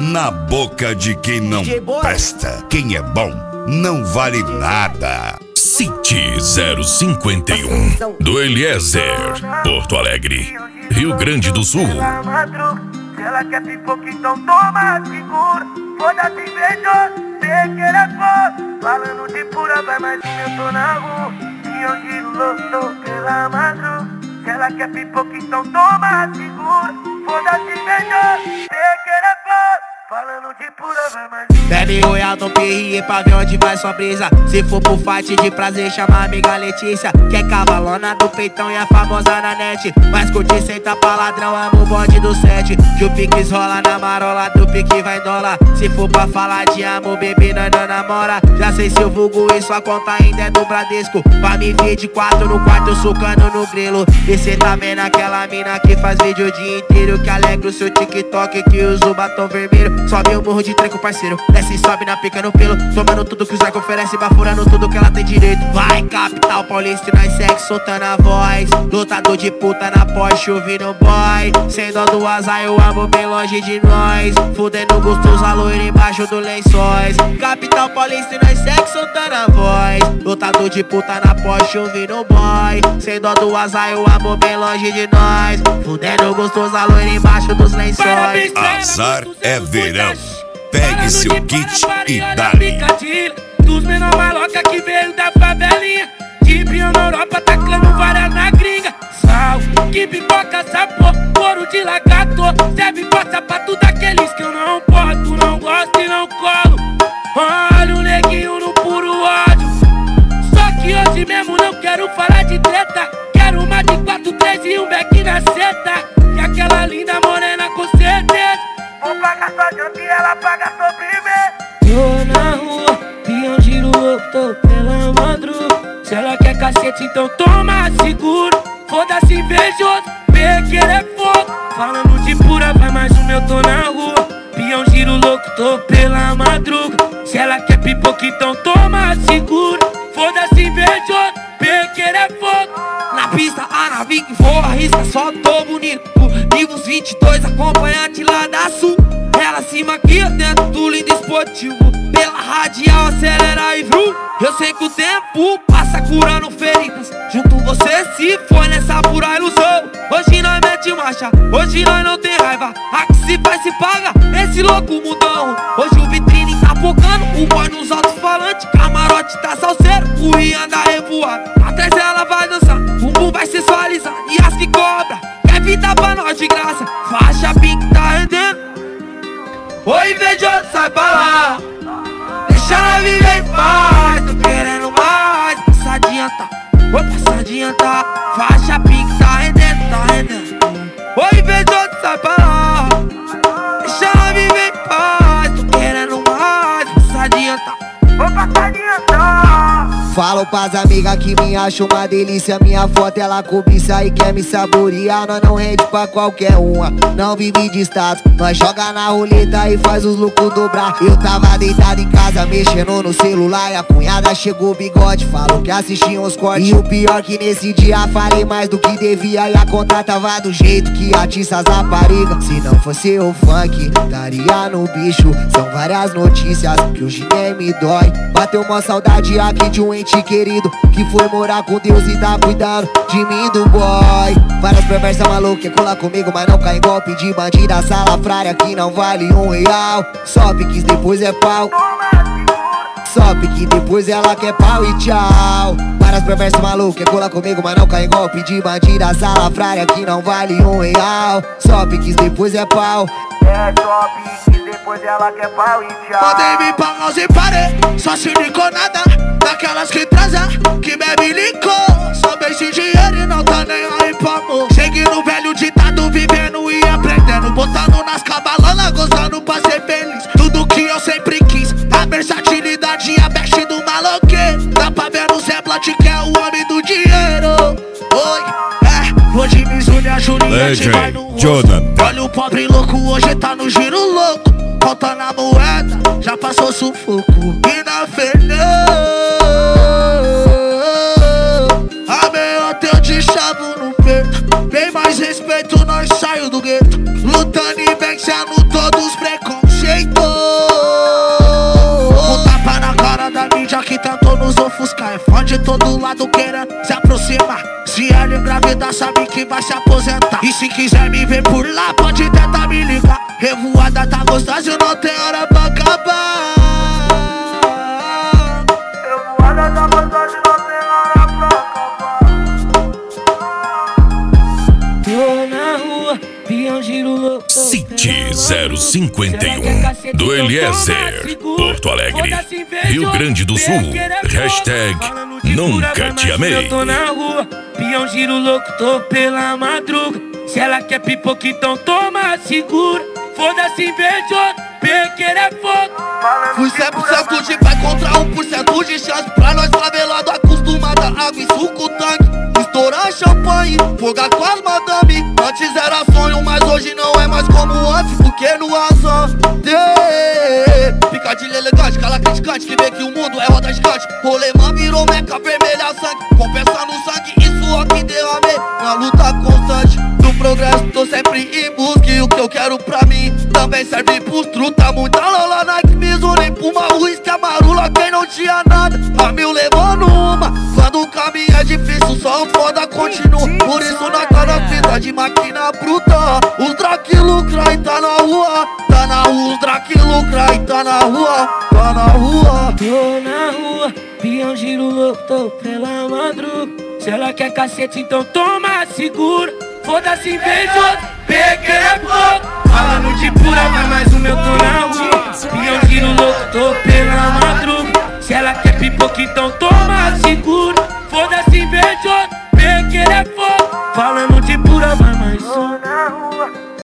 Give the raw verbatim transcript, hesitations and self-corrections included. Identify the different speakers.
Speaker 1: na boca de quem não presta. Quem é bom não vale nada.
Speaker 2: City zero cinquenta e um do Eliezer, Porto Alegre, Rio Grande do Sul.
Speaker 3: Se ela quer pipoca, então toma, segura. Foda-se, beijou, pequeno é foda. Falando de pura, vai mais um, eu tô na rua. E onde louco pela madruga. Se ela quer pipoca, então toma, segura. Foda-se, beijou, pequeno é foda. Falando de pura, vai mais um.
Speaker 4: Bebe royal no P R pra ver onde vai sua brisa. Se for pro fight de prazer, chama a amiga Letícia, que é cavalona do peitão e a famosa na net. Mas curte senta pra ladrão, amo o bonde do sete. Que o piques rola na marola, do pique vai dólar. Se for pra falar de amor, bebê, nós não namora. Já sei seu vulgo e sua conta ainda é do Bradesco. Pra me ver de quatro no quarto, sucando no grelo. E cê tá vendo aquela mina que faz vídeo o dia inteiro, que alegra o seu TikTok, que usa o batom vermelho. Sobe o morro de treco, parceiro, desce e sobe na pica no pelo. Tomando tudo que os arcos oferece, bafurando tudo que ela tem direito. Vai, capital paulista, e nós segue soltando a voz. Lutador de puta na Porsche, ouvindo boy. Sem dó do azar, eu amo bem longe de nós. Fudendo gostoso, a loira embaixo do lençóis. Capital paulista, e nós segue soltando a voz. Lutador de puta na Porsche, ouvindo boy. Sem dó do azar, eu amo bem longe de nós. Fudendo gostoso, a loira embaixo dos lençóis.
Speaker 1: Azar é verão. Pegue seu kit e dá-lhe.
Speaker 3: Dos menor maloca que veio da favelinha, de brilho na Europa, tacando várias na gringa. Sal, que pipoca, sabor, couro de lagarto. Serve pra sapato daqueles que eu não posto, não gosto e não colo. Olha o neguinho no puro ódio. Só que hoje mesmo não quero falar de treta. Quero uma de quatro, três e um beck na seta. E aquela linda morena com certeza. Vou pagar sua janta e ela paga sobremesa. Tô na rua, pião giro louco, tô pela madruga. Se ela quer cacete, então toma, seguro. Foda-se, invejoso, pequeno é fogo. Falando de pura, vai mais um, eu tô na rua. Pião giro louco, tô pela madruga. Se ela quer pipoca, então toma, seguro. Foda-se, invejoso, pequeno é fogo.
Speaker 4: Na pista, a nave que voa, arrisca, só tô bonito. Livros vinte e dois, acompanhante lá da Sul. Ela se maquia dentro do lindo esportivo. Pela radial, acelera e vrum. Eu sei que o tempo passa curando feridas. Junto você se foi nessa pura ilusão. Hoje nós mete marcha, hoje nós não tem raiva. Aqui se faz, se paga, esse louco mundão. Hoje o vitrine tá focando, o boy nos alto-falantes. Camarote tá salseiro, o Ian anda revoado. Atrás ela vai dançar, o bumbum vai sensualizar. E as que cobra, quer vida pra nós de graça. Faixa pink tá rendendo. Oi, invejoso, sai pra lá. Deixa ela viver em paz. Tô querendo mais. Passa adianta, oi, passa adianta. Faixa pink tá rendendo, tá rendendo. Oi, invejoso, sai pra lá. Deixa ela viver em paz. Tô querendo mais. Passa adianta, oi, passa adianta.
Speaker 5: Falo pras amigas que me acham uma delícia. Minha foto ela cobiça e quer me saborear. Nós não rende pra qualquer uma, não vive de status. Nós joga na roleta e faz os lucros dobrar. Eu tava deitado em casa mexendo no celular e a cunhada chegou bigode, falou que assistia uns cortes. E o pior que nesse dia falei mais do que devia. E a conta tava do jeito que atiça as raparigas. Se não fosse o funk, estaria no bicho. São várias notícias que hoje nem me dói. Bateu uma saudade aqui de um ente querido que foi morar com Deus e tá cuidando de mim, do boy. Várias perversas malucas que cola comigo, mas não cai em golpe de bandida salafrária que não vale um real. Só piques depois é pau, só pique depois ela quer pau e tchau. Várias perversas malucas que cola comigo, mas não cai em golpe de bandida salafrária que não vale um real. Só piques depois é pau,
Speaker 3: é só piques depois ela quer pau e tchau.
Speaker 4: Podem me pagar sem parer, só se licou nada. Daquelas que transa, que bebe licor. Só bem sem dinheiro e não tá nem aí pro amor. Cheguei no velho ditado, vivendo e aprendendo. Botando nas cabalonas, gozando pra ser feliz. Tudo que eu sempre quis, a versatilidade e a best do maloqueiro. Dá pra ver no semblante que é o homem do dinheiro. Oi, é, hoje Mizuno e a Juliette vai no rosto. Olha o pobre louco, hoje tá no giro louco. Contando a moeda, já passou sufoco. E na Fernanda a meia eu te chavo no peito. Bem mais respeito, nós saio do gueto. Lutando e vencendo todos os preconceitos.
Speaker 3: que tentou nos ofuscar. É fã de todo lado querendo se aproximar. Se ela engravidar, sabe que vai se aposentar. E se quiser me ver por lá, pode tentar me ligar. Revoada tá gostosa e não tem hora pra acabar. Revoada tá gostosa e não tem hora pra acabar. Tô na rua, peão giro louco.
Speaker 2: City zero cinquenta e um do Eliezer, Porto Alegre, Rio Grande do Sul. Hashtag Nunca Te Amei.
Speaker 3: Eu tô na rua, peão giro louco, tô pela madruga. Se ela quer pipoca, então toma, segura. Foda-se invejoso, pequeno é fogo.
Speaker 4: Fui cem por cento de pé contra um por cento de chance. Pra nós favelado acostumado a água e suco tanque. Estourar champanhe, fogar com as madame. Antes era sonho, mas hoje não é mais como antes. Porque no azar picadilha elegante, cala criticante, que vê que o mundo é roda gigante. Rolemã virou meca vermelha sangue, compensa no sangue e suor que derramei. Uma luta constante do progresso, tô sempre em busca. E o que eu quero pra mim também serve pros truta. Muita lola, Nike, Mizuno, Puma, uísque, amarula. Quem não tinha nada, a mil levou numa. Quando o caminho é difícil, só o foda continua. Por isso nós tá na fita de máquina bruta. Os Drake lucra e tá na rua. Tá na rua, os Drake lucra e tá na rua. Tá na rua.
Speaker 3: Tô na rua, peão giro louco, tô pela madruga. Se ela quer cacete, então toma, segura. Foda-se invejoso, pequeno é fogo. Falando de pura, mas mais um meu tô na rua. Peão giro louco, tô pela madruga. Se ela quer pipoca, então toma, segura.